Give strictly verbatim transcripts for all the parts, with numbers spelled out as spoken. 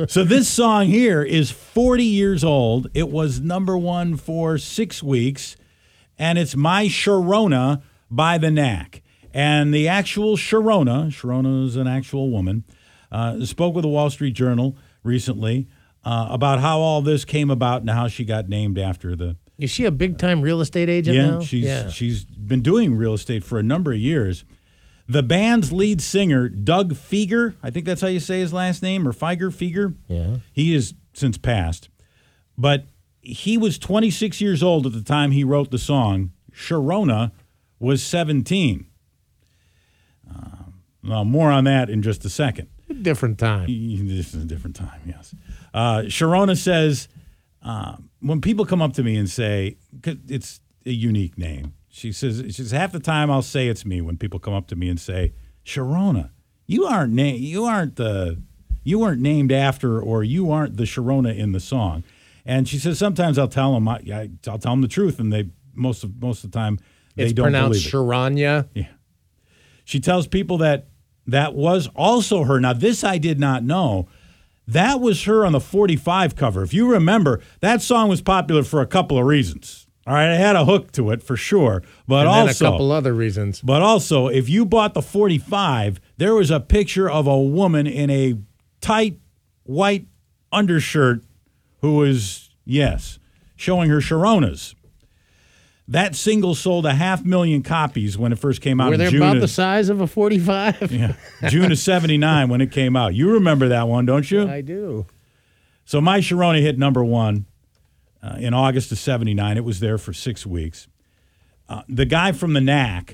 So this song here is forty years old. It was number one for six weeks, and it's My Sharona by the Knack. And the actual Sharona, Sharona is an actual woman, uh, spoke with the Wall Street Journal recently uh, about how all this came about and how she got named after the... Is she a big-time real estate agent yeah, now? She's, yeah, she's been doing real estate for a number of years. The band's lead singer, Doug Fieger, I think that's how you say his last name, or Fieger, Fieger. Yeah. He is since passed. But he was twenty-six years old at the time he wrote the song. Sharona was seventeen. Uh, well, more on that in just a second. Different time. This is a different time, yes. Uh, Sharona says, uh, when people come up to me and say, 'cause it's a unique name, she says, she says, half the time I'll say it's me when people come up to me and say, Sharona, you aren't na- you aren't the you weren't named after, or you aren't the Sharona in the song. And she says sometimes I'll tell them I, I, I'll tell them the truth, and they most of most of the time they it's don't believe it. It's pronounced Sharanya. Yeah. She tells people that that was also her. Now, this I did not know. That was her on the forty-five cover. If you remember, that song was popular for a couple of reasons. All right, it had a hook to it for sure, but and also then a couple other reasons. But also, if you bought the forty-five, there was a picture of a woman in a tight white undershirt who was, yes, showing her Sharonas. That single sold a half million copies when it first came out. Were in they June about of, the size of a forty-five? Yeah, June of seventy-nine when it came out. You remember that one, don't you? I do. So My Sharona hit number one uh, in August of seventy-nine. It was there for six weeks. Uh, the guy from the Knack,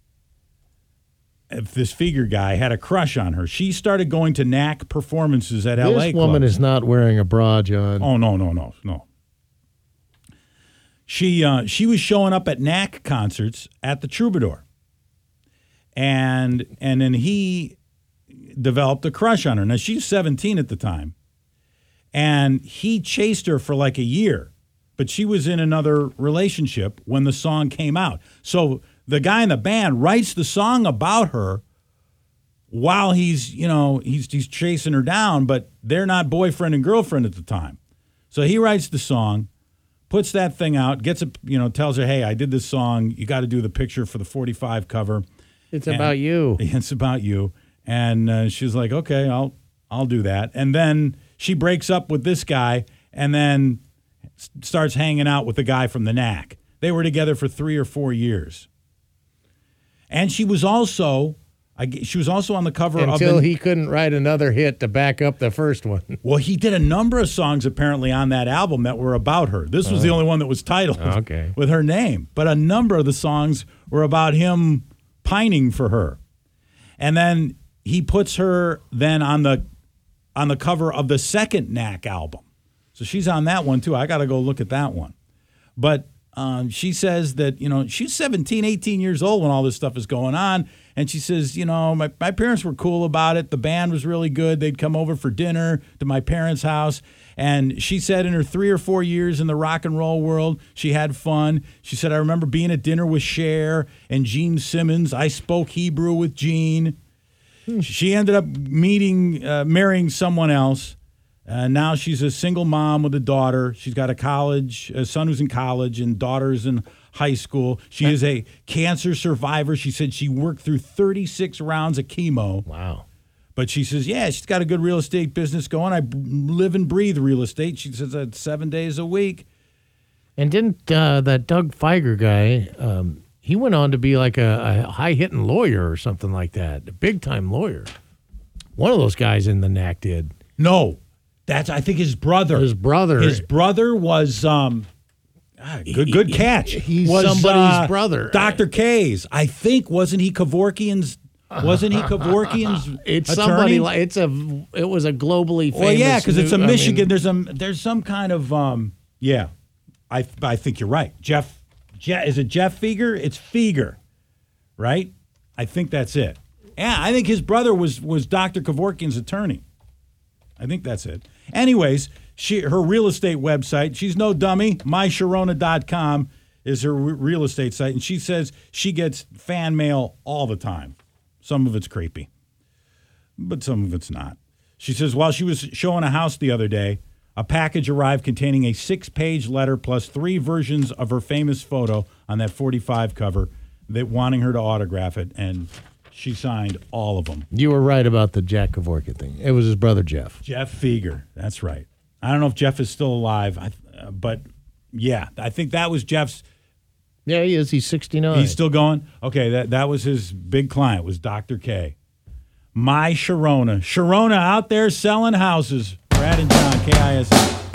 this figure guy, had a crush on her. She started going to Knack performances at L A This woman clubs. is not wearing a bra, John. Oh, no, no, no, no. She uh, she was showing up at Knack concerts at the Troubadour. And and then he developed a crush on her. Now, she's seventeen at the time. And he chased her for like a year. But she was in another relationship when the song came out. So the guy in the band writes the song about her while he's, you know, he's he's chasing her down, but they're not boyfriend and girlfriend at the time. So he writes the song, puts that thing out, gets a, you know, tells her, hey, I did this song. You got to do the picture for the forty-five cover. It's and about you. It's about you. And uh, she's like, okay, I'll I'll do that. And then she breaks up with this guy and then s- starts hanging out with the guy from the Knack. They were together for three or four years. And she was also, I g- she was also on the cover of Until the, he couldn't write another hit to back up the first one. Well, he did a number of songs apparently on that album that were about her. This was Oh. the only one that was titled Okay. with her name. But a number of the songs were about him pining for her. And then he puts her then on the on the cover of the second Knack album. So she's on that one too. I got to go look at that one. But um, she says that, you know, she's seventeen, eighteen years old when all this stuff is going on. And she says, you know, my, my parents were cool about it. The band was really good. They'd come over for dinner to my parents' house. And she said in her three or four years in the rock and roll world, she had fun. She said, I remember being at dinner with Cher and Gene Simmons. I spoke Hebrew with Gene. Hmm. She ended up meeting, uh, marrying someone else. Uh, now she's a single mom with a daughter. She's got a college, a son who's in college and daughters in high school. She is a cancer survivor. She said she worked through thirty-six rounds of chemo. Wow. But she says, yeah, she's got a good real estate business going. I b- live and breathe real estate. She says that's seven days a week. And didn't uh, that Doug Fieger guy, um, he went on to be like a, a high-hitting lawyer or something like that, a big-time lawyer. One of those guys in the Knack did. No, that's, I think, his brother. His brother. His brother was, um, ah, good good catch. He's was, somebody's uh, brother. Doctor K's. I think, wasn't he Kevorkian's, wasn't he Kevorkian's It's attorney? somebody like, it's a, it was a globally famous. Well, yeah, because it's a new- I Michigan. mean, there's some, there's some kind of, um, yeah, I, I think you're right. Jeff, Je- is it Jeff Fieger? It's Fieger, right? I think that's it. Yeah, I think his brother was was Doctor Kevorkian's attorney. I think that's it. Anyways, she her real estate website, she's no dummy, my sharona dot com is her re- real estate site, and she says she gets fan mail all the time. Some of it's creepy, but some of it's not. She says, while she was showing a house the other day, a package arrived containing a six-page letter plus three versions of her famous photo on that forty-five cover, that wanting her to autograph it, and she signed all of them. You were right about the Jack Kevorkian thing. It was his brother Jeff. Jeff Feger, that's right. I don't know if Jeff is still alive, I, uh, but yeah, I think that was Jeff's. Yeah, he is. He's sixty-nine. He's still going? Okay, that, that was his big client, was Doctor K. My Sharona. Sharona out there selling houses. Brad and John, K I S S.